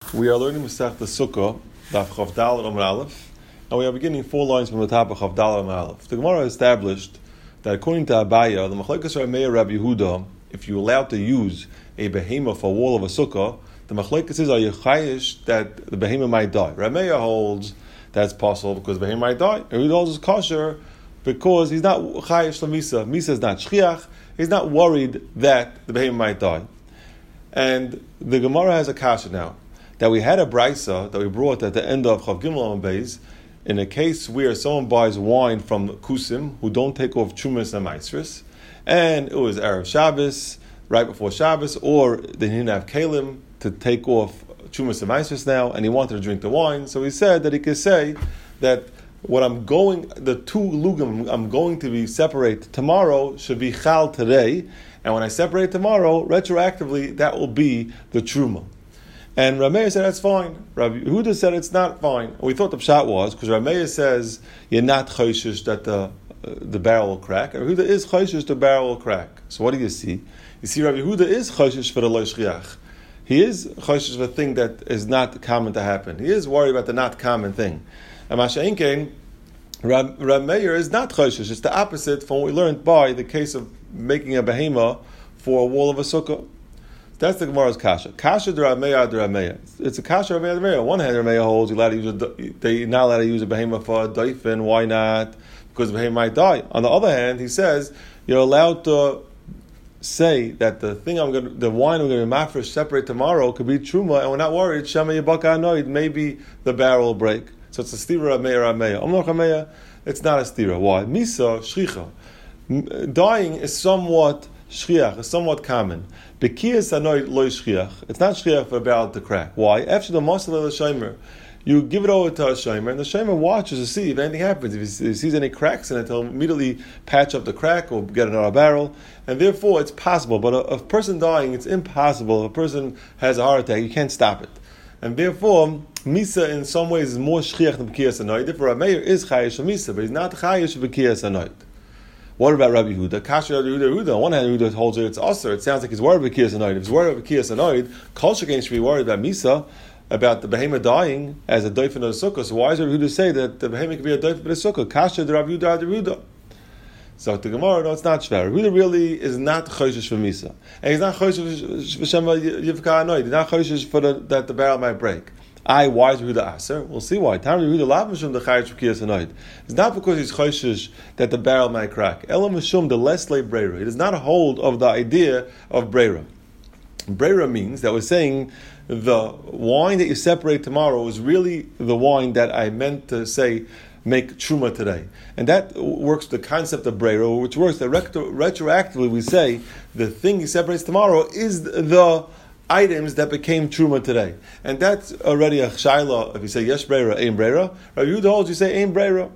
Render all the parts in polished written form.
We are learning Masech the Sukkah, Daf Chav Daled Amud Aleph, and we are beginning 4 lines from the top of Chav Daled Amud Aleph. The Gemara established that according to Abaya, the Machlekes Rameya Rabbi Yehuda, if you're allowed to use a behemah for a wall of a sukkah, the Machlekes is, are you chayish that the behemah might die? Rameya holds that's possible because the behemah might die, and Yehuda holds is kosher because he's not chayish l'misa. Misa is not shchiach. He's not worried that the behemah might die. And the Gemara has a kasha now. That we had a brisa that we brought at the end of Chav Gimel and Beis, in a case where someone buys wine from Kusim who don't take off Chumas and Maisris, and it was Erev Shabbos, right before Shabbos, or they didn't have Kalim to take off Chumas and Maisris now, and he wanted to drink the wine, so he said that he could say that the two lugim I'm going to be separate tomorrow should be chal today, and when I separate tomorrow, retroactively, that will be the Truma. And Rameya said that's fine. Rabbi Yehuda said it's not fine. And we thought the pshat was because Rameya says you're not chayshish that the barrel will crack. And Yehuda is chayshish the barrel will crack. So what do you see? You see Rabbi Yehuda is chayshish for the lo shchiach. He is chayshish for a thing that is not common to happen. He is worried about the not common thing. And Masha'inkein, Rameya is not chayshish. It's the opposite from what we learned by the case of making a behemah for a wall of a sukkah. That's the Gemara's kasha. Kasha d'Rameya. It's a kasha d'Rameya. On one hand, Rameya holds they're not allowed to use a behemah for a doifen. Why not? Because the behemah might die. On the other hand, he says you're allowed to say that the wine I'm going to be mafresh separate tomorrow could be truma, and we're not worried. Shema yibaka anoid. Maybe the barrel will break. So it's a stira Rameya. Omar Rameya. It's not a stira. Why? Misa shchicha. Dying is somewhat shchiach. Is somewhat common. Bekiyas anoid loy shchiach. It's not shchiach for a barrel to crack. Why? After the masal of the shomer, you give it over to a shomer, and the shomer watches to see if anything happens. If he sees any cracks in it, he'll immediately patch up the crack or get another barrel. And therefore, it's possible. But a person dying, it's impossible. If a person has a heart attack, you can't stop it. And therefore, misa in some ways is more shchiach than bekiyas anoid. Therefore, Rameir is chayish misa, but he's not chayish bekiyas anoid. What about Rabbi Yehuda? Kasha Rabbi Yehuda. On one hand, Yehuda holds it's usher. It sounds like he's worried about Kiyas Anoid. If he's worried about Kiyas Anoid, Kol Shekain should be worried about Misa, about the behemah dying as a doifen of the sukkah. So why does Rabbi Yehuda say that the behemah could be a doifen of the sukkah? Kasha Rabbi Yehuda. So the Gemara, no, it's not shver. Rabbi Yehuda really is not choishish for Misa, and he's not choishish for Shema Yivka Anoid. He's not choishish for that the barrel might break. Why is Yehuda aser? We'll see why. Tam Yehuda lav mishum the chayish b'kiyas anoid. It's not because he's choishish that the barrel might crack. Elam mishum the lesle breira. He does not hold of the idea of breira. Breira means that we're saying the wine that you separate tomorrow is really the wine that I meant to say make truma today, and that works with the concept of breira, which works that retroactively we say the thing he separates tomorrow is the items that became truma today, and that's already a shaila. If you say yesh breira, ein breira, Rabbi Yehuda holds you say ein breira.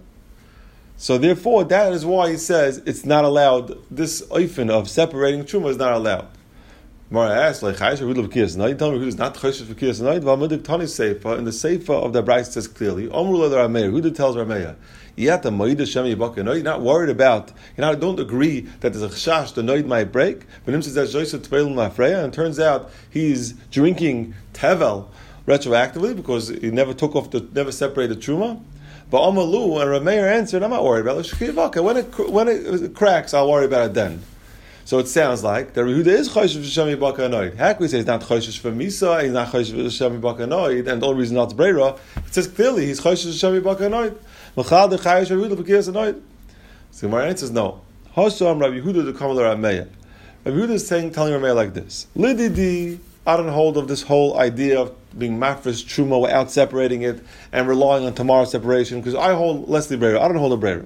So therefore, that is why he says it's not allowed. This oifen of separating truma is not allowed. Mara asks, like Chayish Yehuda b'kiyas anoid. Tell me who is not Chayish b'kiyas anoid. V'amidik Tani Seifa, in the Seifa of the Brayz says clearly, Omru le Rameya. Yehuda tells Rameya, Yata Moida Shem Yibaka Anoid. You're not worried about. Don't agree that there's a chash the noid might break. But him says that Joyce Tveil Mafreya, and turns out he's drinking tevel retroactively because he never never separated truma. But Amalu and Rameya answered, I'm not worried about it. When it cracks, I'll worry about it then. So it sounds like that Yehuda is choishish for Shem Yibaka Anoid. How can we say he's not choishish for Misa, he's not choishish for Shem Yibaka Anoid, and the only reason not to breira, it says clearly he's choishish for Shem Yibaka Anoid. Machal de chayish Yehuda b'kiyas anoid. So my answer is no. Hosham Rabbi Yehuda to come to Rameya. Rabbi Yehuda is telling Rameya like this: Lididi, I don't hold of this whole idea of being mafresh truma without separating it and relying on tomorrow's separation because I hold leslie breira. I don't hold a breira.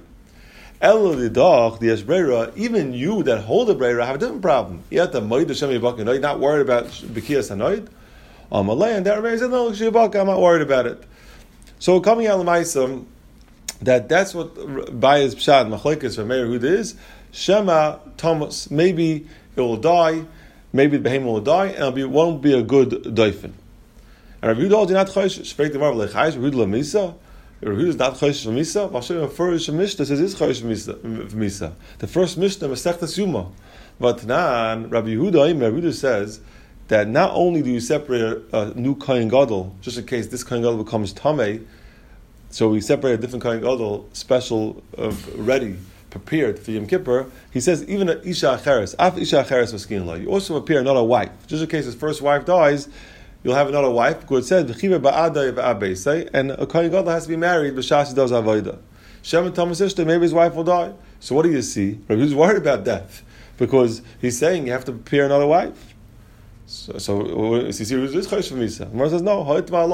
Even you that hold a breira have a different problem. You're not worried about b'kiyas anoid. And that Rameya said, no, I'm not worried about it. So coming out of L'maisa, that's what Baya's pshat machlekes Rameya Yehuda is. Shema Thomas, maybe it will die, maybe the behemah will die, and it won't be a good doifen. And Rabbi Yehuda holds not choishish. Speak the marvel lechayish. Rabbi Yehuda lemisa. Rabbi Yehuda is not choishish for misa. Vashem the first mishnah says is choishish for misa. The first mishnah Masechtas Yuma. But Rabbi Yehuda says that not only do you separate a new Kohen Gadol, just in case this Kohen Gadol becomes Tameh, so we separate a different Kohen Gadol, special, ready, prepared for Yom Kippur. He says even an Isha Acheres, Af Isha Acheres Maskin, you also prepare another wife. Just in case his first wife dies, you'll have another wife, because it says, V'chiver ba'adai v'abesei, and a Kohen Gadol has to be married, B'shas does avodah. Shem and Thomas Ishta, maybe his wife will die. So what do you see? Who's worried about death? Because he's saying you have to prepare another wife. So you see, who's Chosh for Misa? Gemara says, no,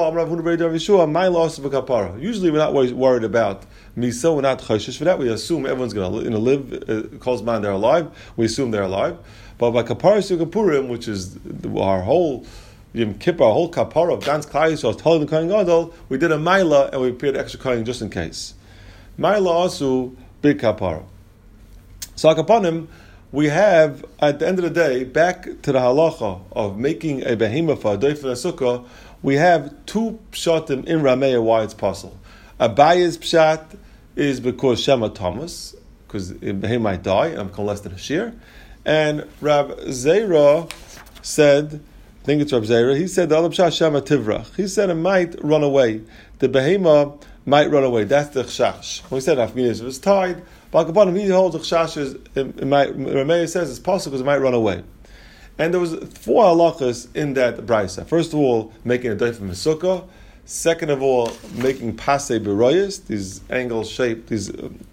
usually we're not worried about Misa, we're not Choshish for that. We assume everyone's going to live, calls man they're alive, we assume they're alive. But by Kapara Sugapurim, which is our whole Yom Kippur, our whole Kapara of Gans Klai Yisrael, telling the Kohen Gadol, we did a Maila and we prepared extra Kohen just in case. Maila also big Kapara. So Akapanim, we have, at the end of the day, back to the halacha of making a behemah for a doif and a sukkah, we have two pshatim in Rameya why it's possible. Abaye's pshat is because Shema Thomas, because a behemah might die, and become less than a shear. And Rab Zera said, I think it's Rab Zera, he said the other pshat Shema Tivrach. He said it might run away. The behemah might run away. That's the chshash. When we said Afghanis, if it's tied, Balkapanim, he holds the chshashes. Rameya says it's possible because it might run away. And there was 4 halachas in that brisa. First of all, making a doif from a sukkah. Second of all, making pasei beroyas, these angle-shaped, these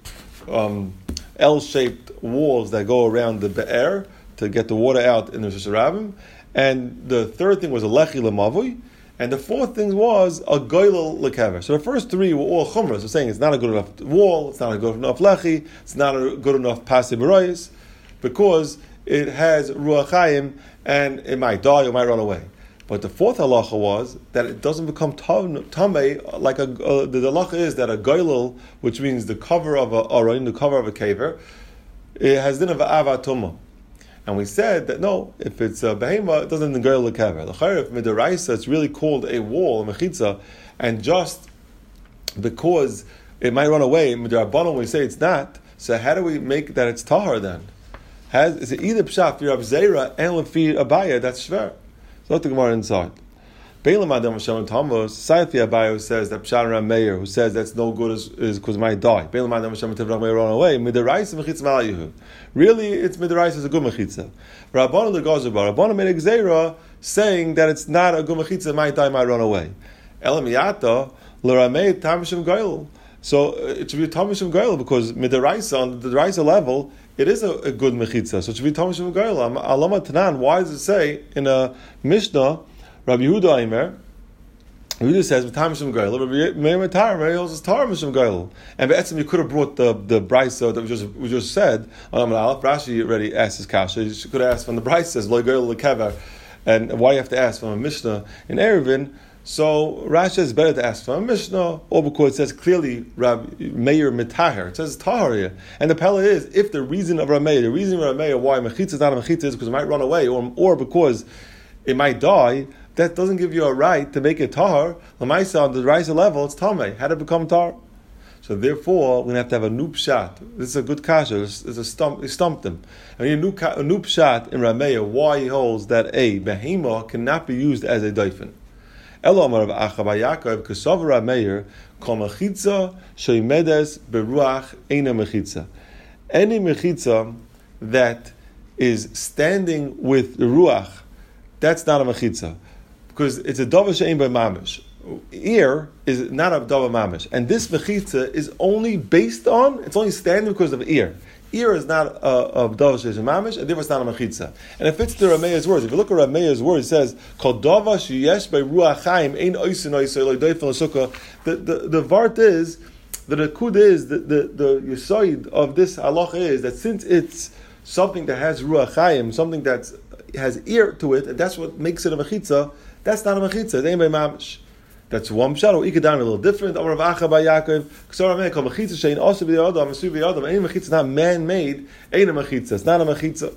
L-shaped walls that go around the be'er to get the water out in the Rosh Hashanah. And the third thing was a lechi lemavui. And the fourth thing was a goylel lekever. So the first 3 were all chumras. They're saying it's not a good enough wall, it's not a good enough lechi, it's not a good enough pasei beroyas, because it has ruach chayim and it might die or might run away. But the fourth halacha was that it doesn't become tamei, like the halacha is that a goylel, which means the cover of a aron, the cover of a caver, it has din of avatumah. And we said that no, if it's a behema, it doesn't go to kever. The chayef midaraisa, it's really called a wall, a mechitza, and just because it might run away, midarabbanon we say it's not. So how do we make that it's tahar then? Is it either pshat for Rab Zera and lefi Abaya? That's shver. So let the Gemara inside. Beilam Adam Hashem Thomas, Saifi Abayo says that Pshat Ram Meir, who says that's no good is because it might die. Beilam Adam Hashem Tivrach may run away. Midaraisa mechitza malayihu. Really, it's midaraisa is a good mechitza. Rabbanu the Gazabar, Rabbanu made a gzeira saying that it's not a good mechitza, might die, might run away. Elamiyata l'ramei tamishim goyel. So it should be tamishim goyel because midaraisa on the deraisa level it is a good mechitza. So it should be tamishim goyel. Alama Tanan. Why does it say in a Mishnah? Rabbi Yehuda Aimer, Yehuda says, "V'tam Mishum Goyel." Rabbi Meir Matar, Rabbi Yehuda says, "Tar Mishum Goyel." And be'etzim, you could have brought the brisa that we just said on Amar Aleph. Rashi already asked his kasha. You could have asked from the brisa says Lo Goyel Lekever, and why you have to ask from a Mishnah in Eruvin? So Rashi says it's better to ask from a Mishnah, or because it says clearly Rabbi Meir Mitaher. It says Tahar here, and the pella is if the reason of Rabbi Meir, why mechitza is not a mechitza is because it might run away, or because it might die. That doesn't give you a right to make it tahar. L'maisa on the raisa level, it's tamei. How did it become tahar? So therefore, we're going to have a new pshat. This is a good kasha. He stumped him. And a new pshat in Rameya, why he holds that a behema cannot be used as a doifen. Elo amar of Achav Yaakov Kesav Rameir kol mechitza sheimedes beruach eina mechitza. Any mechitza that is standing with the ruach, that's not a mechitza. Because it's a davar she'ein by mamish. Ear is not a davar mamish. And this mechitza is only based on, it's only standing because of ear. Ear is not a davar she'ein mamish, and therefore it's not a mechitza. And it fits the Rameya's words. If you look at Rameya's words, it says, Kol davar sheyesh by ruach chaim, ein oisin oisay lo doif l'sukkah. The vart is, the kud is, the yisoid of this halacha is that since it's something that has ruach chaim, something that has ear to it, and that's what makes it a mechitza, that's not a mechitza. It ain't by mamish. That's one pshat. Or ikadan a little different. Amar Rav Acha by Yaakov. Ksar Amei kol mechitza shein also b'yadam asu b'yadam. Any mechitza is not man-made. Ain't a mechitza. It's not a mechitza.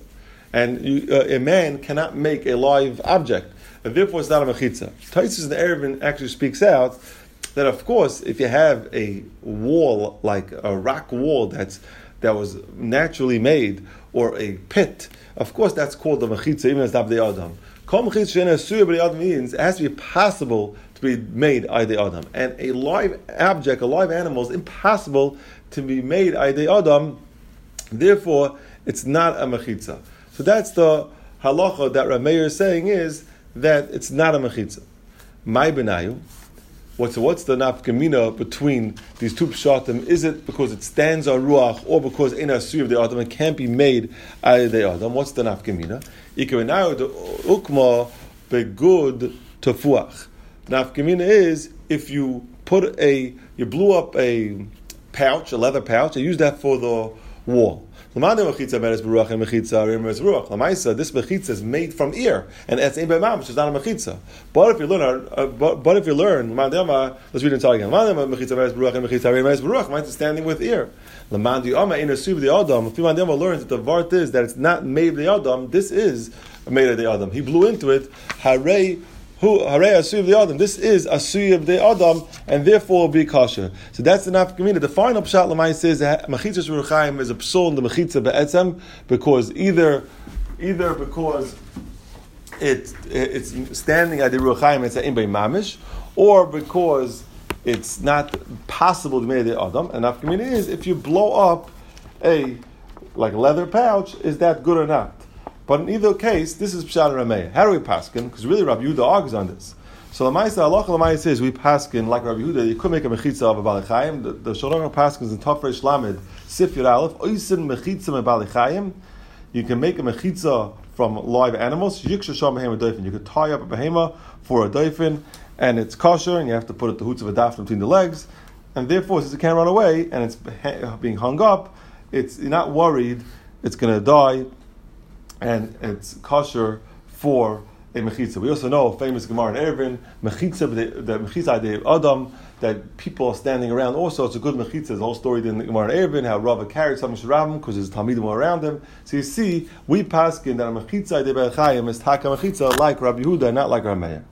And a man cannot make a live object, and therefore it's not a mechitza. Taisus in the Eruvin actually speaks out that of course if you have a wall like a rock wall that was naturally made, or a pit, of course that's called a mechitza, even as not the adam. Kol mechitza she'ena asur b'nei adam means it has to be possible to be made ayidei adam, and a live object, a live animal, is impossible to be made ayidei adam. Therefore, it's not a mechitza. So that's the halacha that Rav Meir is saying, is that it's not a mechitza. My benayu. What's the nafkamina between these two pshatim? Is it because it stands on ruach, or because in asur of the adam it can't be made out of the adam? What's the nafkamina? Ikebenayu the ukma begud tefuach. The nafkamina is if you blew up a pouch, a leather pouch, and use that for the wall. This mechitza is made from ear, and it's in beimam, which is not a mechitza. But if you learn, let's read it again. Mechitza standing with ear. If you learns that the vart is that it's not made the adam, this is made of the adam. He blew into it. This is asui of the adam, and therefore will be kosher. So that's the nafkamina. The final pshat l'may says that mechitzas ruchaim is a psul in the mechitza be'etzem, because either because it's standing at the ruchaim, it's in by mamish, or because it's not possible to make the adam. And nafkamina is if you blow up a leather pouch, is that good or not? But in either case, this is Pshat and Rameh. How do we paskin? Because really Rabbi Yehuda argues on this. So Lamaisa, Allah Lamaisa says we paskin like Rabbi Yehuda. You could make a mechitza of a balechayim. The Shulchan paskins in Tafresh Lamed Sif Yud Aleph Oisin mechitza me balechayim. You can make a mechitza from live animals. Yiksha sham behema doifin. You could tie up a behema for a doifin, and it's kosher, and you have to put the hoots of a daf between the legs, and therefore since it can't run away and it's being hung up, you're not worried it's going to die. And it's kosher for a mechitza. We also know famous Gemara in Eruvin, mechitza, the mechitza de Adam, that people are standing around. Also, it's a good mechitza. There's a whole story in the Gemara in Eruvin how Rava carried some Shirabim because his Talmidim were around him. So you see, we paskin that a mechitza de Bechayim is taka mechitza like Rabbi Yehuda, not like Rameya.